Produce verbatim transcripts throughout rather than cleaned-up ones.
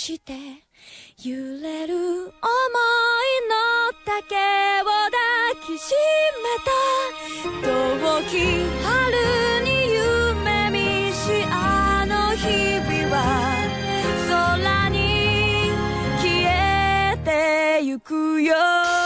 して揺れる想いの丈を抱きしめた遠き春に夢見しあの日々は空に消えてゆくよ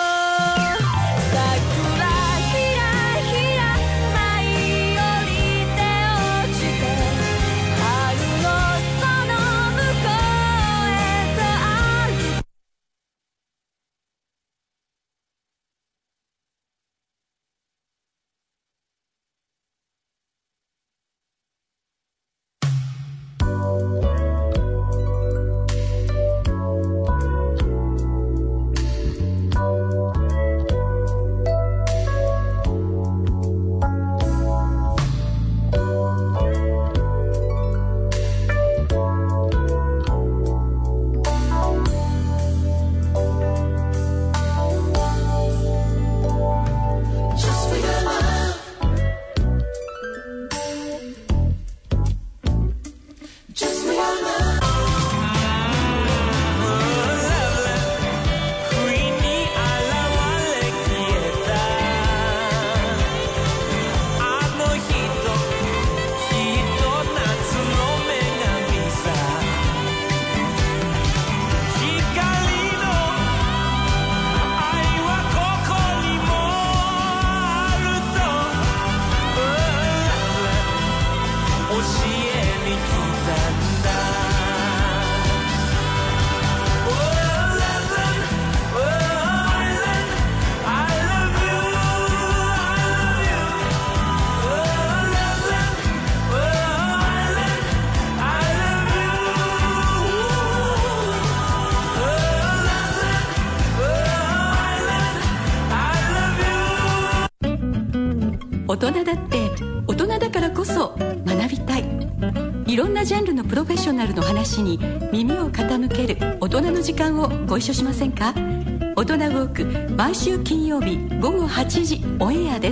大人だって大人だからこそ学びたい。いろんなジャンルのプロフェッショナルの話に耳を傾ける大人の時間をご一緒しませんか。大人ウォーク、毎週金曜日午後はちじオンエアです。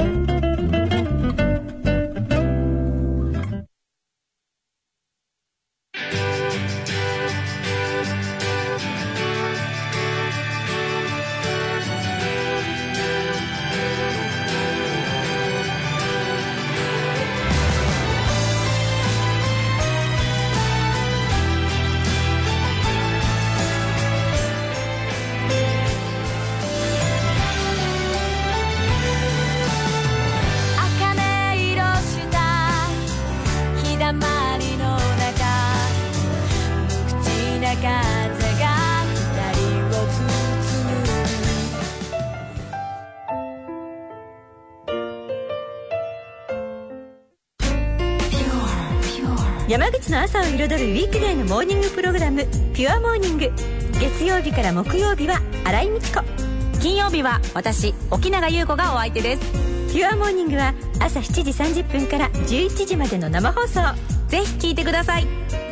山口の朝を彩るウィークデーのモーニングプログラム、ピュアモーニング。月曜日から木曜日は新井美智子、 金曜日は私沖永優子がお相手です。 ピュアモーニングは朝しちじさんじゅっぷんからじゅういちじまでの生放送。 ぜひ聞いてください。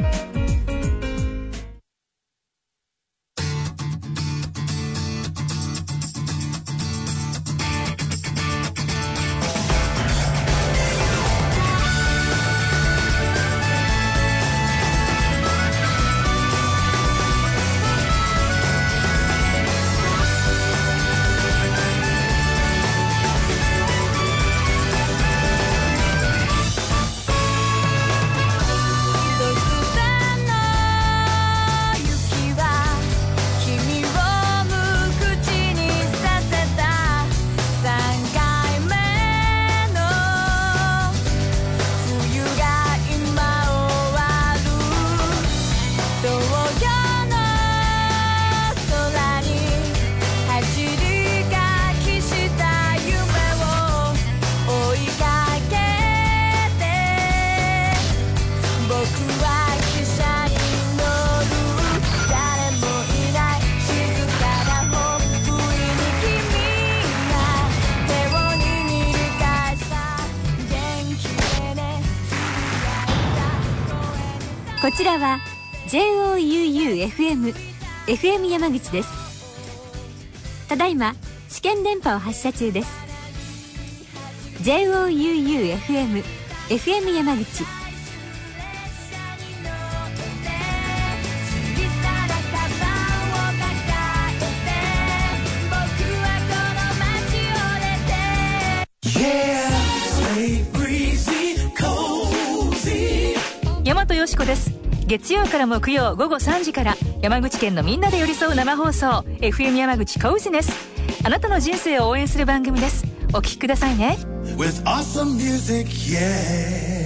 こちらは ジェイオーユーユーエフエム エフエム 山口です。ただいま試験電波を発射中です。 ジェイオーユーユーエフエム エフエム 山口。 本よしこです。月曜から木曜午後さんじから山口県のみんなで寄り添う生放送 エフエム 山口コウジネス。あなたの人生を応援する番組です。お聞きくださいね。 With awesome music, yeah.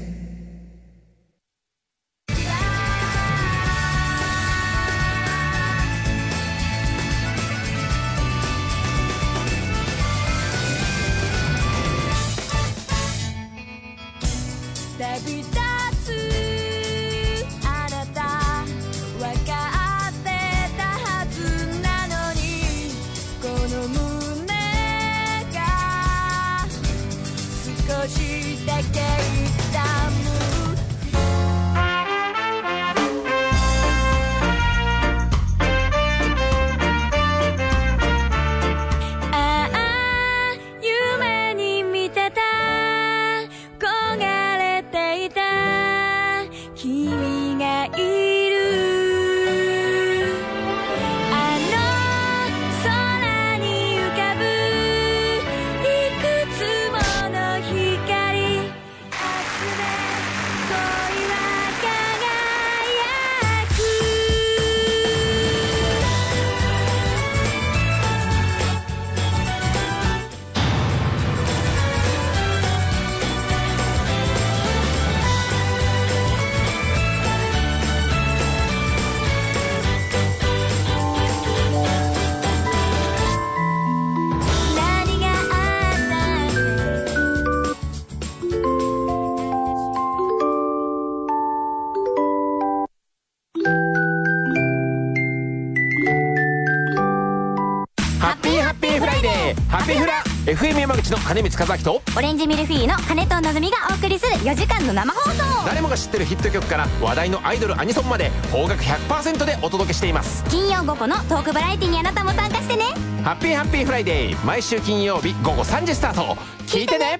エフエム 山口の金光和明とオレンジミルフィーの金藤のぞみがお送りするよじかんの生放送。 誰もが知ってるヒット曲から話題のアイドルアニソンまで邦楽 ひゃくパーセント でお届けしています。 金曜午後のトークバラエティにあなたも参加してね。 ハッピーハッピーフライデー、毎週金曜日午後さんじスタート。聞いてね。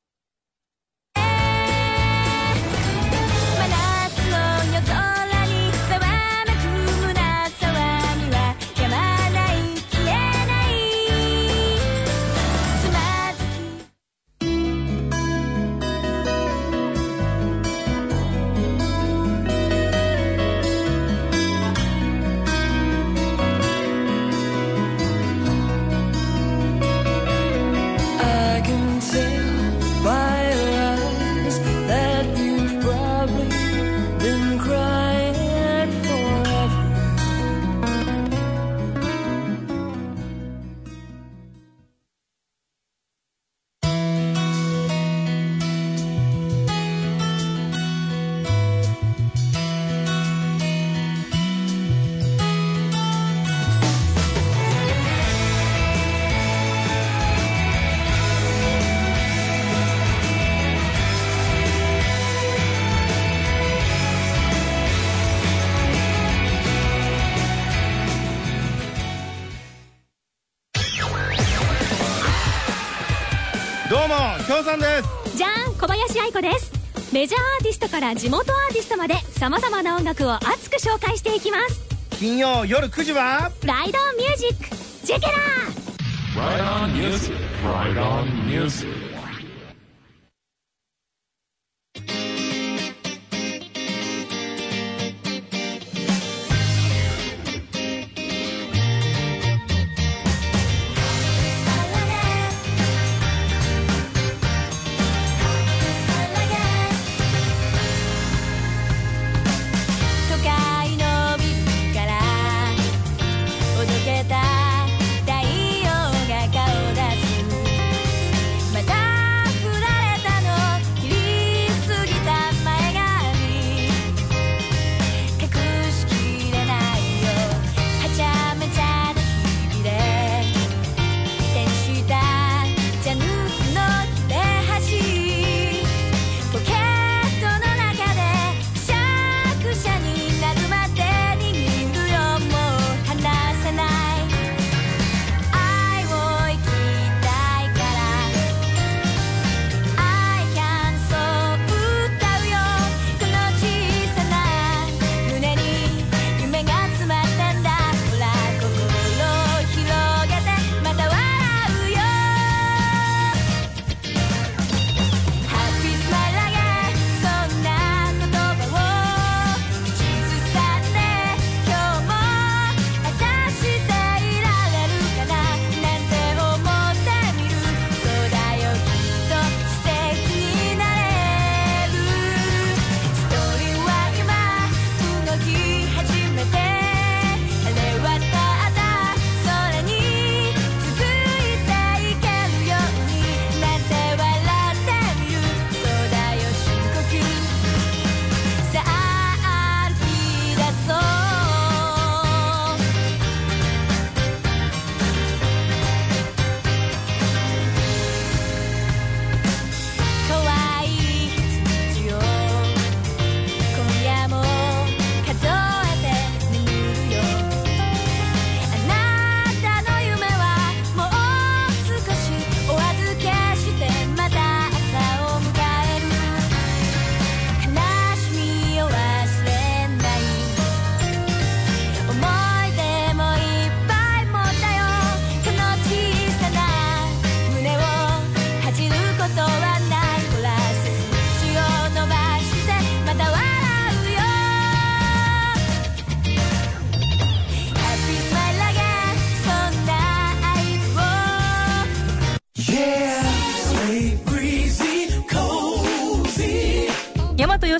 どうもきょうさんです。 じゃん、小林愛子です。メジャーアーティストから地元アーティストまで様々な音楽を熱く紹介していきます。 金曜夜くじはライドオンミュージックチェケラー。 ライドオンミュージック、ライドオンミュージック。 太陽が顔出すまた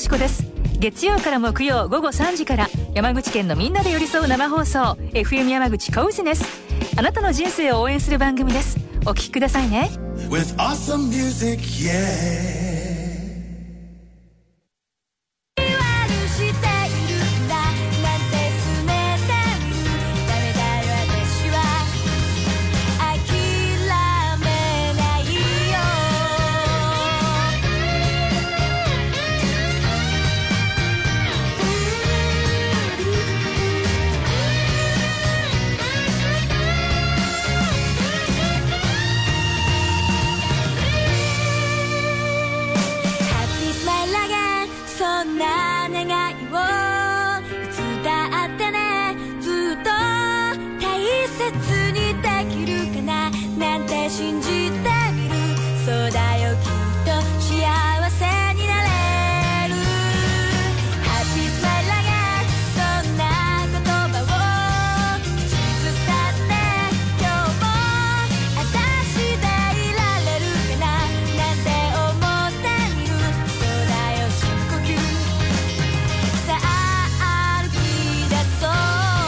子です。月曜から木曜午後さんじから山口県のみんなで寄り添う生放送 エフエム 山口コウジネス。あなたの人生を応援する番組です。お聞きくださいね。 With awesome music, yeah. 信じてみる。そうだよ、きっと幸せになれる。 Happy Smile Again そんな言葉を口ずさんで今日も私でいられるかななんて思ってみる。そうだよ、深呼吸さあ歩き出そう。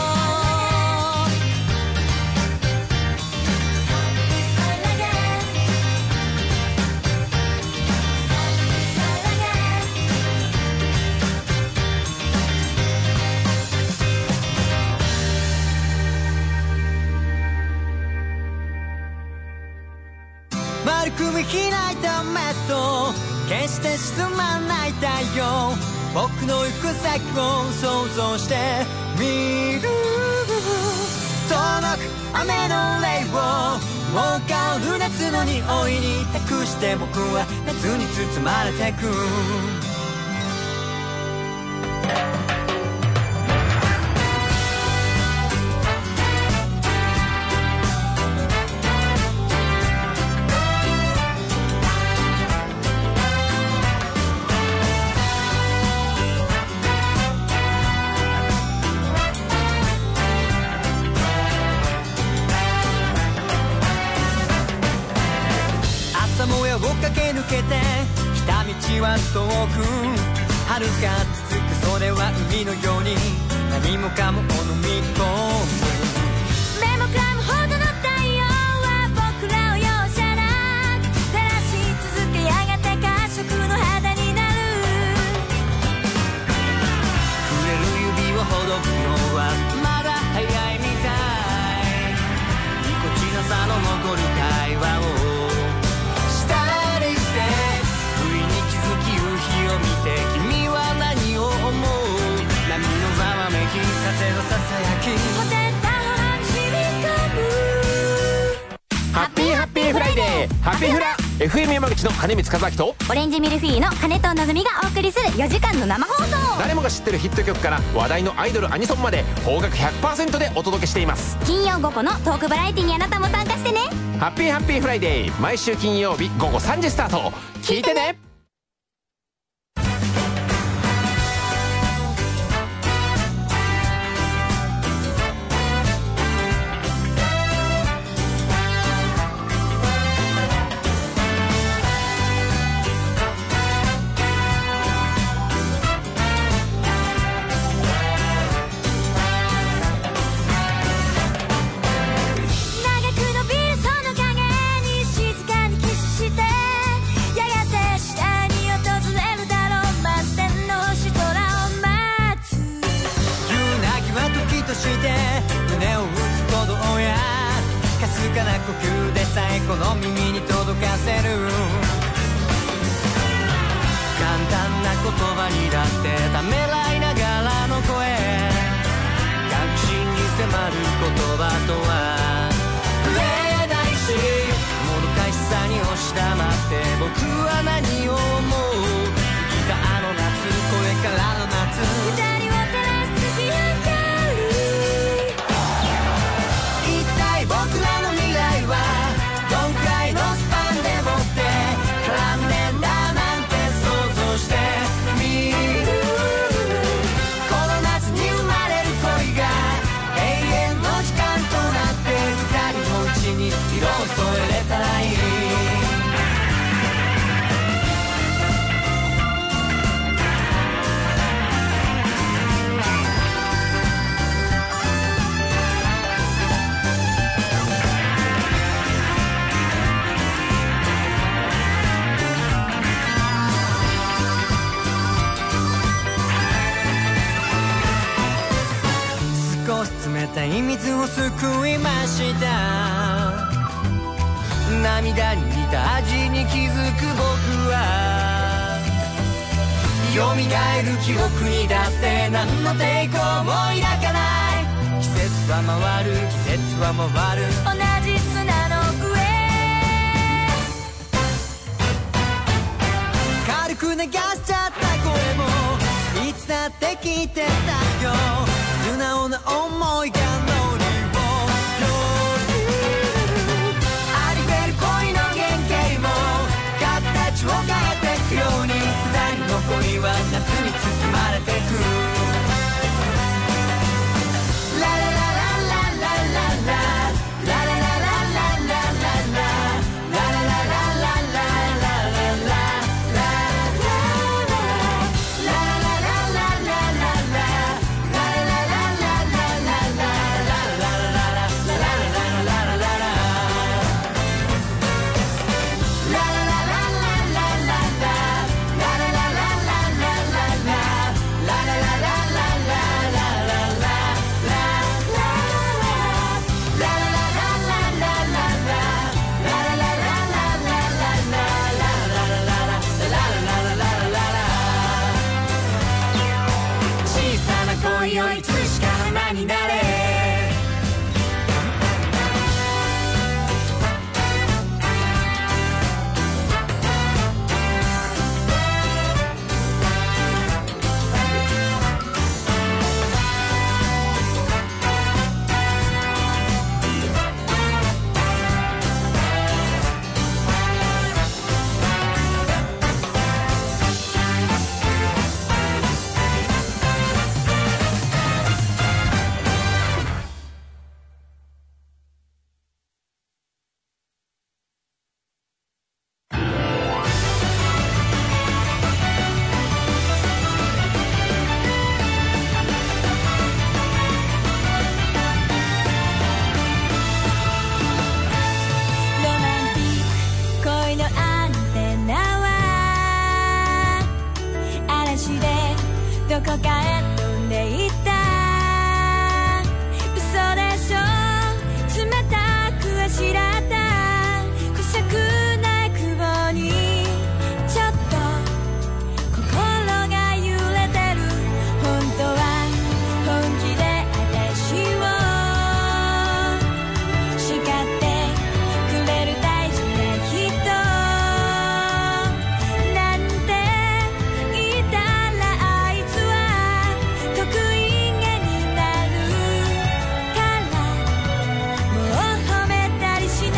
丸く見開いた目と決して沈まない太陽、僕の行く先を想像してみる。遠のく雨の霊をもう香る夏の匂いに託して僕は夏に包まれてく。を駆け抜けて来た道は遠く遥か続く、それは海のように何もかも飲み込む。 目もくらむほどの太陽は僕らを容赦なく照らし続け、やがて褐色の肌になる。 触れる指をほどくのはまだ早いみたい。ぎこちなさの残る会話を君は何を思う。波のざわめき、風のささやき、 ほてったほどに染み込む。 ハッピーハッピーフライデー、ハッピーフラ エフエム 山口の金光和明とオレンジミルフィーの金藤のぞみがお送りするよじかんの生放送。 誰もが知ってるヒット曲から話題のアイドルアニソンまで邦楽 ひゃくパーセント でお届けしています。 金曜午後のトークバラエティにあなたも参加してね。 ハッピーハッピーフライデー、毎週金曜日午後さんじスタート。聞いてね。 胸を打つ鼓動やかすかな呼吸でさえこの耳に届かせる。簡単な言葉にだってためらいながらの声、確信に迫る言葉とは触れないし、もどかしさに押し黙って僕は何を思う。過ぎたあの夏、これからの夏、 二人を照らす月明かり。 一体僕らの未来はどんくらいのスパンでもって絡んでんだなんて想像してみる。この夏に生まれる恋が永遠の時間となって二人のうちに色を添えれたらいい。 たい水を救いました。涙に似た味に気づく僕は蘇る記憶にだって何の抵抗も抱かない。季節は回る季節は回る同じ砂の上軽く流しちゃった声もいつだって聞いてたよ。素直な思いが乗りをありふれる恋の原型も形を変えてくように二人の恋は夏に包まれてく。ラララララララララララになれ。 どこかへ飛んでいった嘘でしょ冷たくあしらったくしゃくな雲にちょっと心が揺れてる。本当は本気で私を叱ってくれる大事な人なんて言ったら得意げになるからもう褒めたりし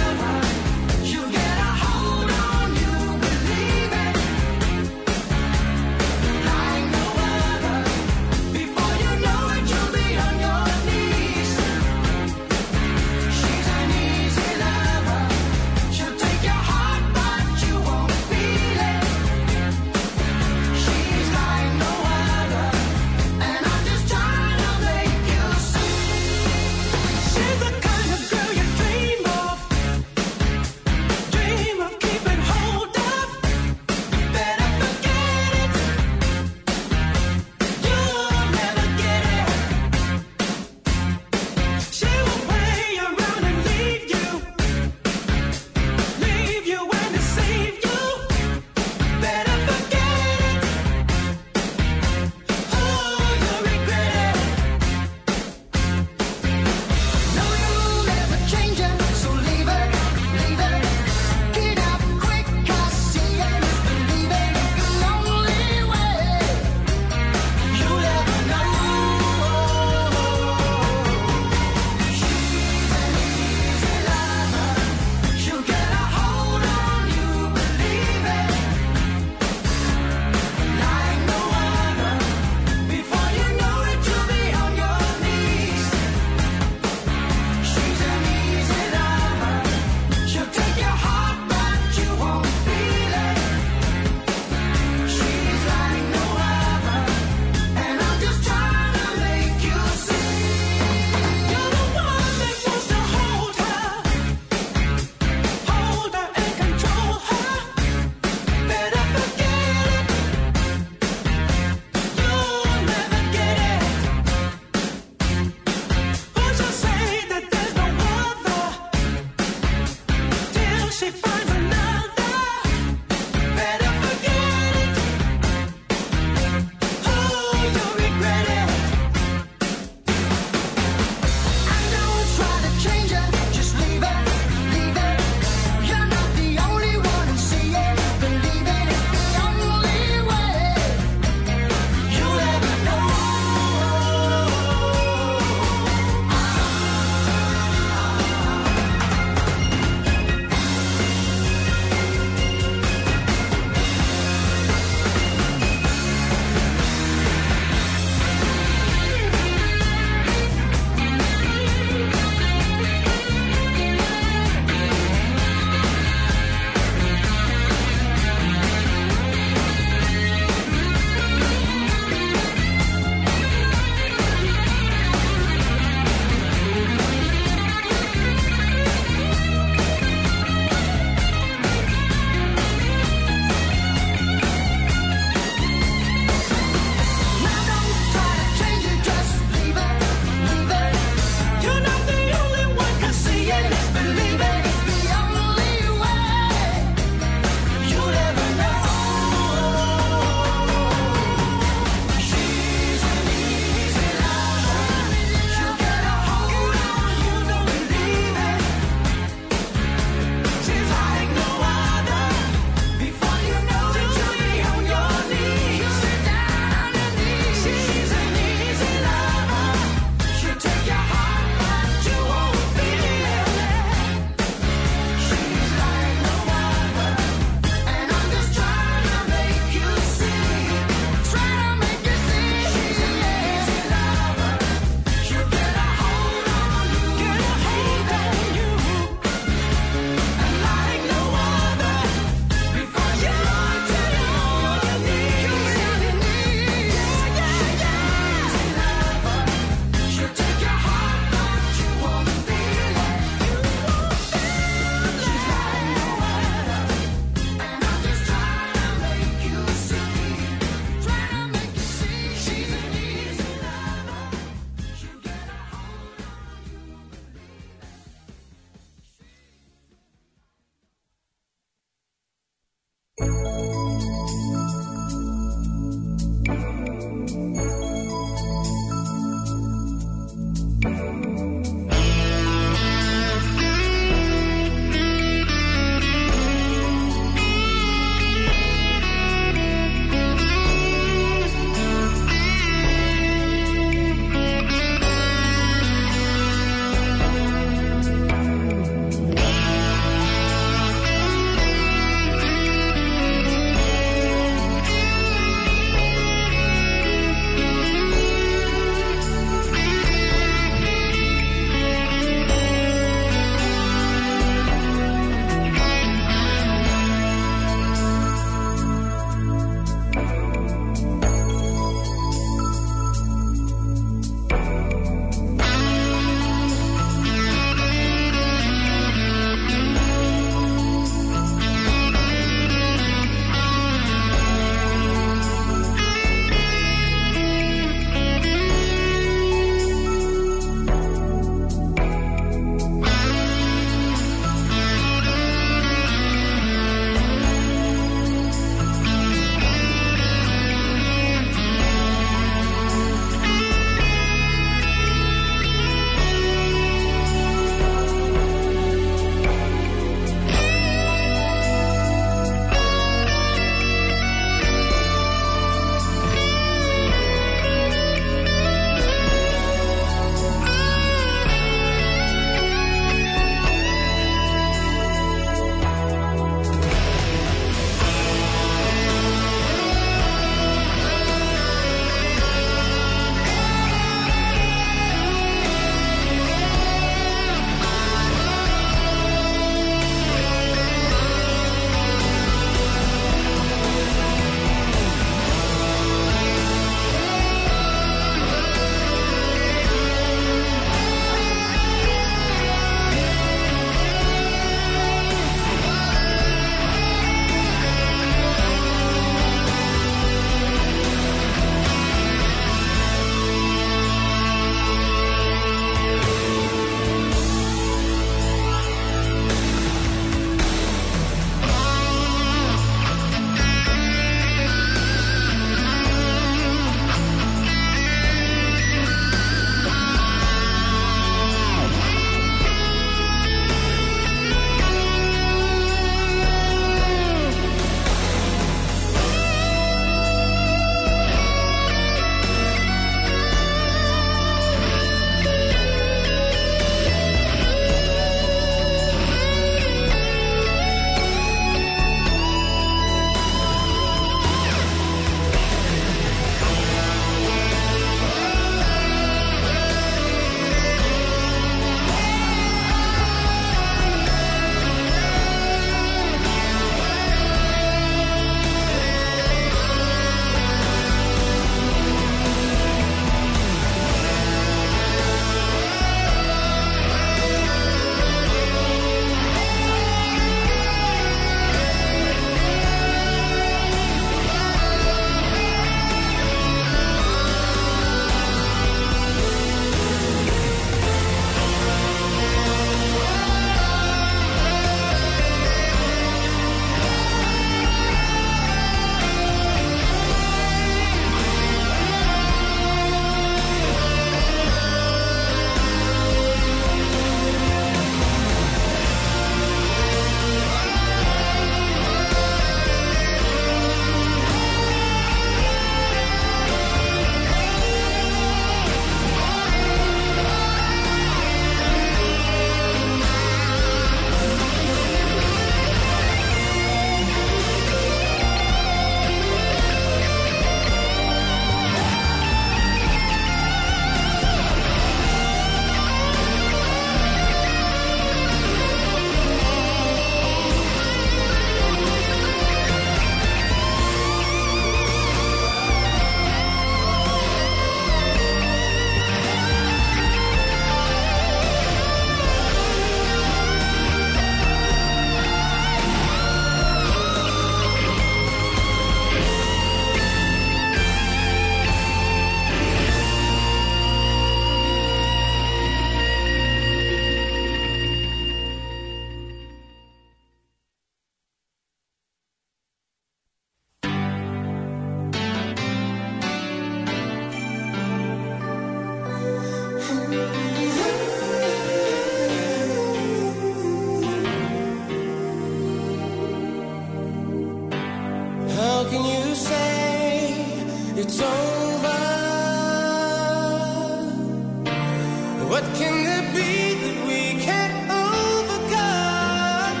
What can there be that we can't overcome?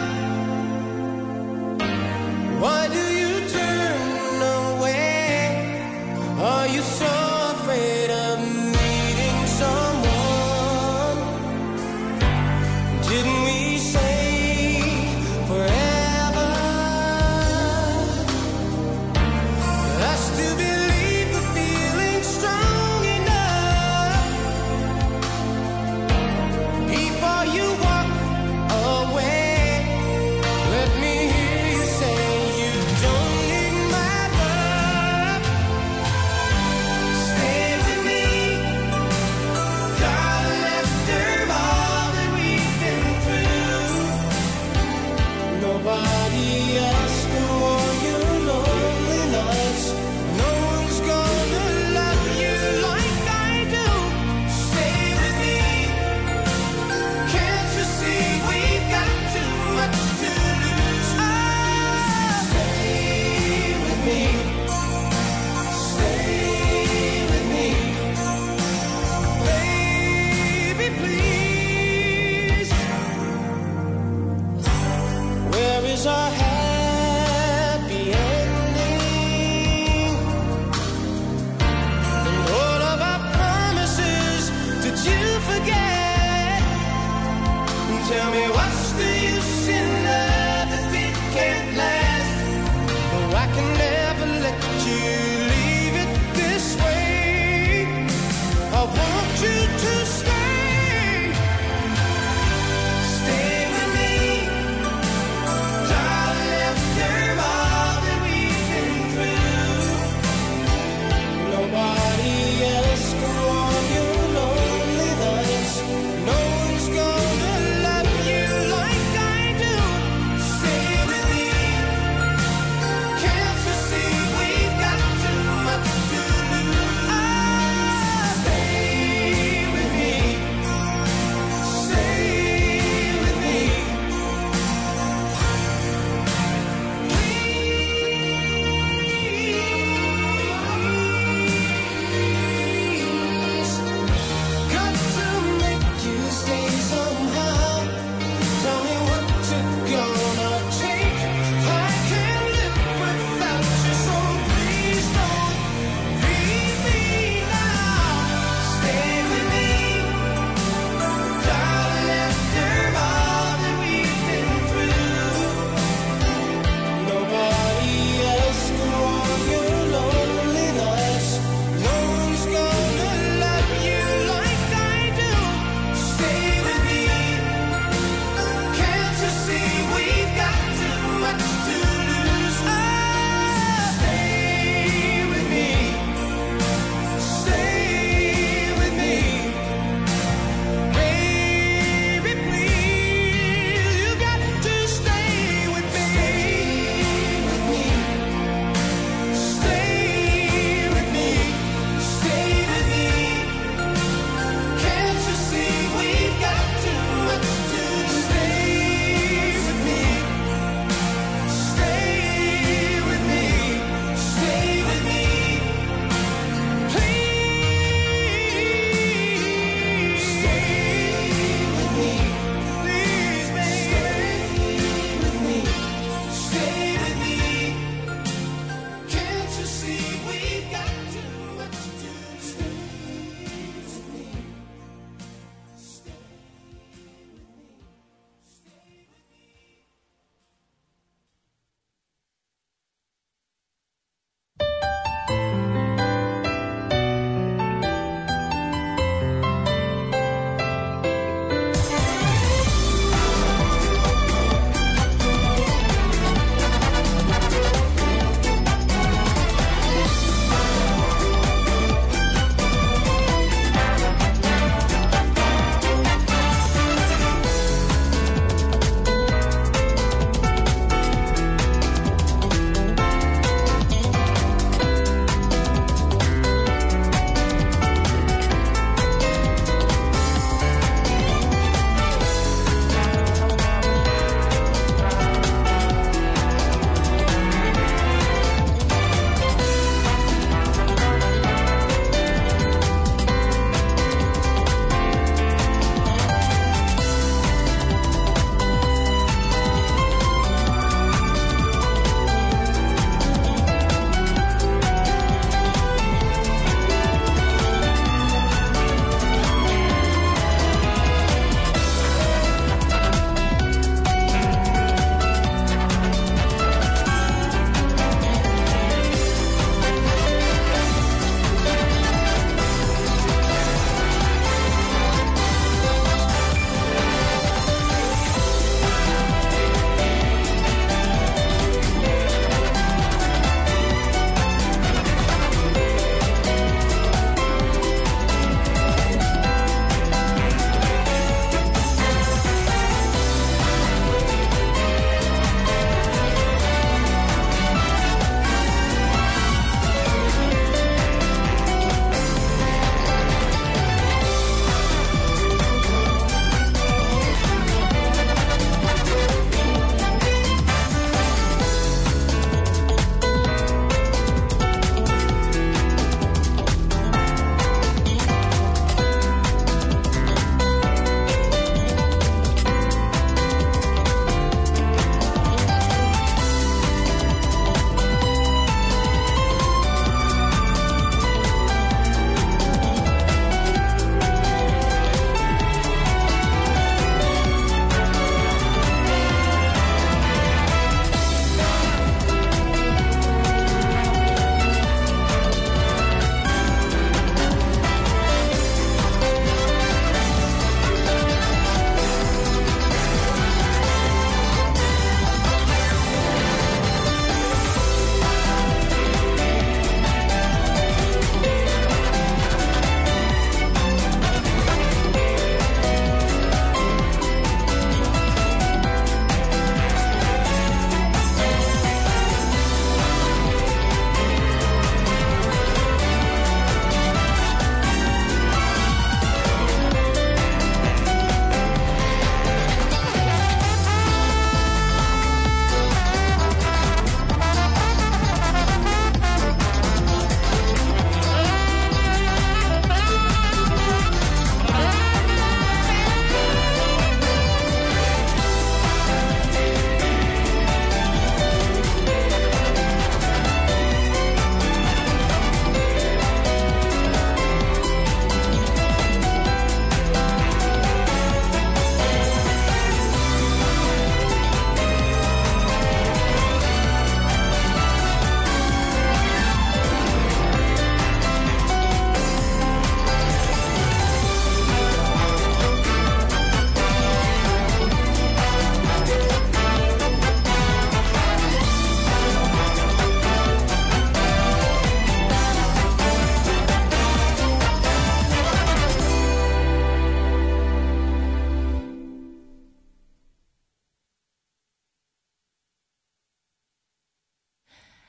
Why do you turn away? Are you so afraid of meeting someone? Didn't we say forever? I still believe the feeling's strong enough. Even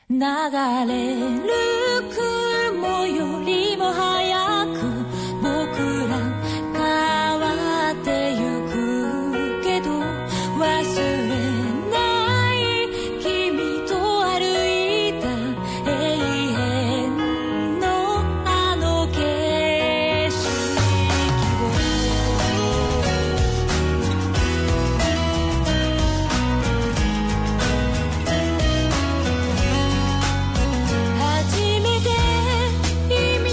流れる雲よりも早く僕ら変わってゆくけど、忘れない君と歩いた永遠のあの景色を。初めて意味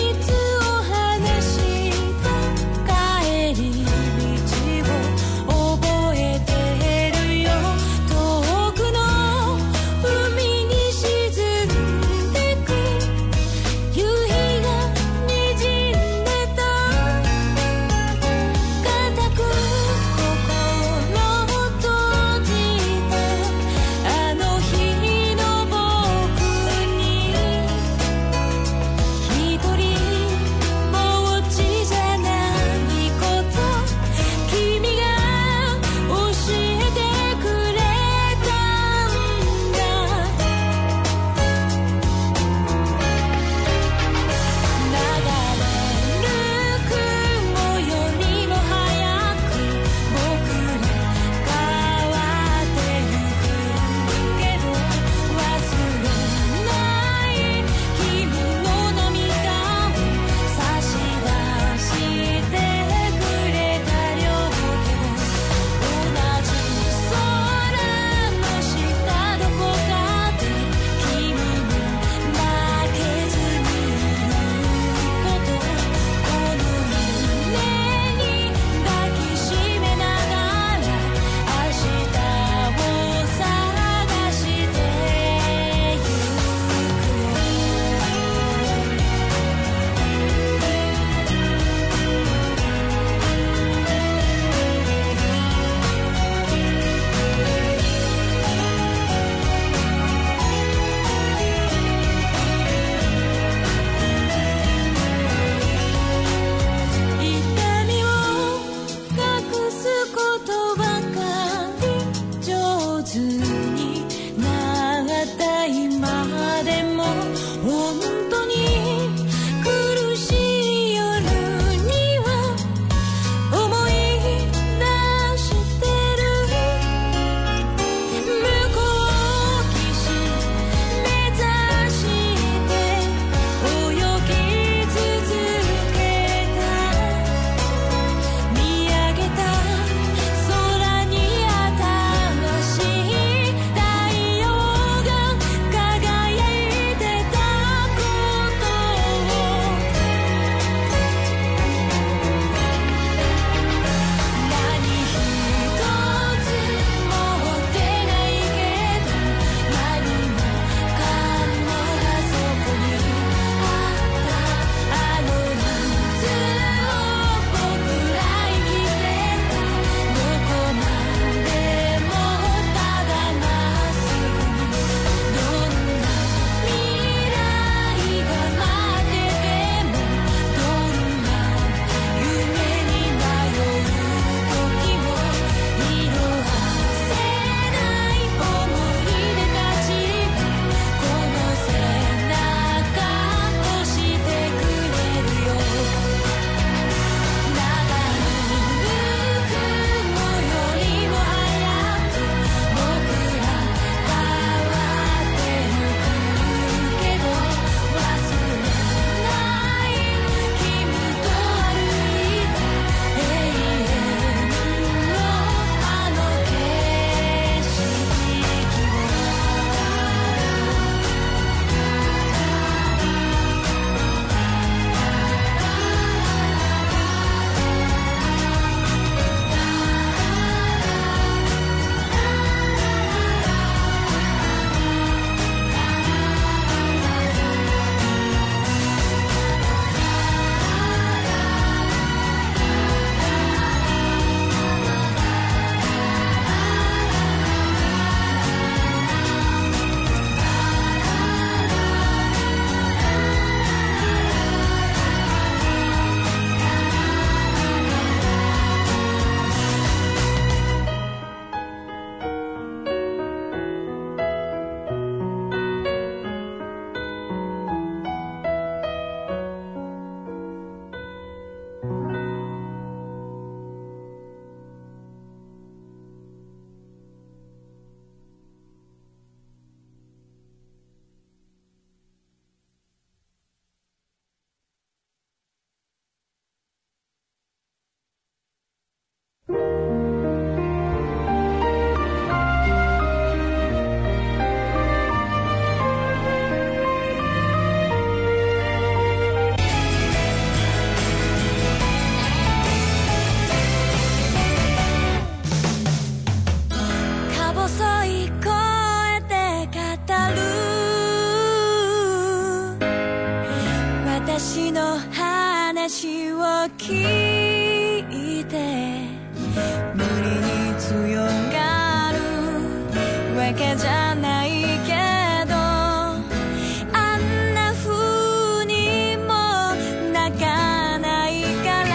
話を聞いて無理に強がるわけじゃないけどあんな風にも泣かないから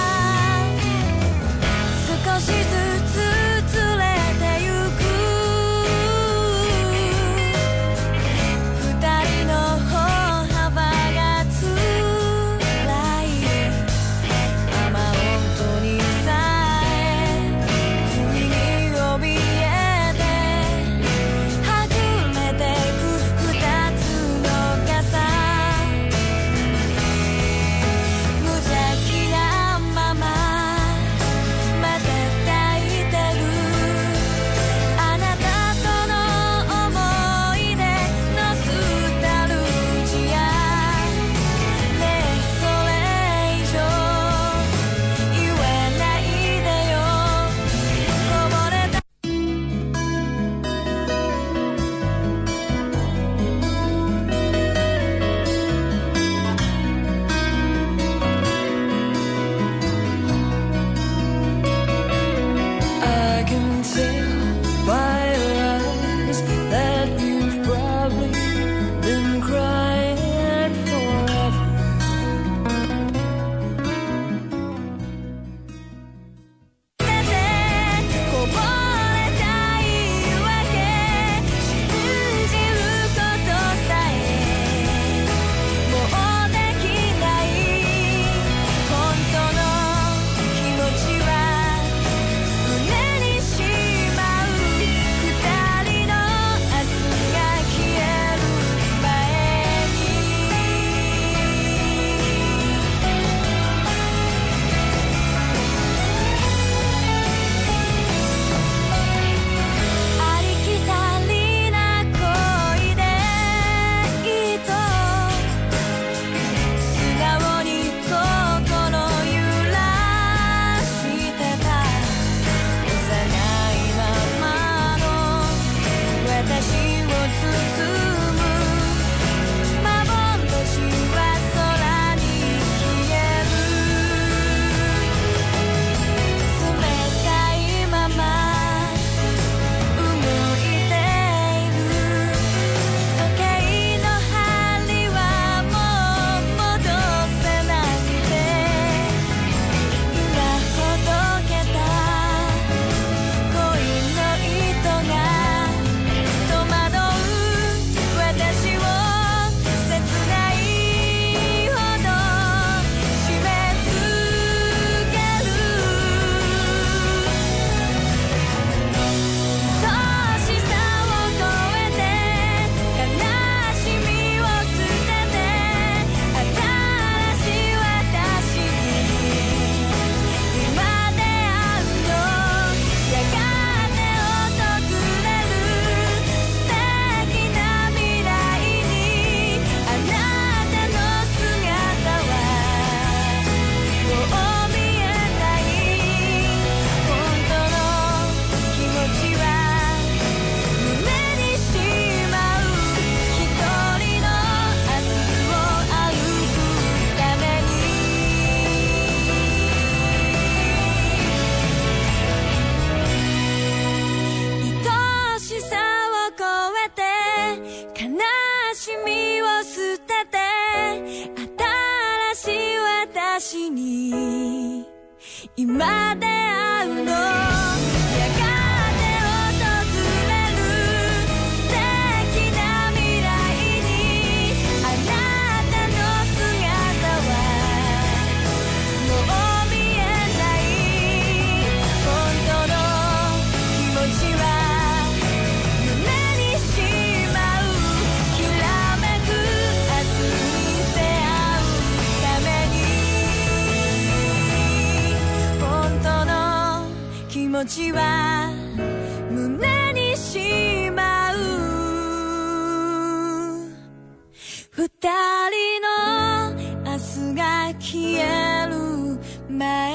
少しずつずれてゆく二人の歩幅がつらい雨音にさえ不意に怯えてはぐれてく二つの傘無邪気なまままた抱いてるあなたとの思い出のスタルジアねえそれ以上言えないでよこぼれたI can tell by your eyes that you've probably been crying forever.「こぼれた言い訳」「信じることさえもうできない」「本当の気持ちは胸にしまう」「二人の明日が消える前に」ありきたりな恋でいいと素直に心揺らしてた幼いままの私を包む幻は空に消える冷たいまま動いている時計の針はもう戻せなくて今ほどけた恋の糸が戸惑う私を切ないほど締め付ける愛しさを超えて悲しみを捨てて新しい私に今出会うのやがて訪れる素敵な未来にあなたの姿はもう見えない本当の気持ちは胸にしまう一人の明日を歩くために愛しさを超えて悲しみを捨てて新しい私に今出会うのやがて訪れる素敵な未来にあなたの姿はもう見えない本当の気持ちは胸にしまうきらめく明日に出会うために本当の気持ちは胸にしまう二人の明日が消える前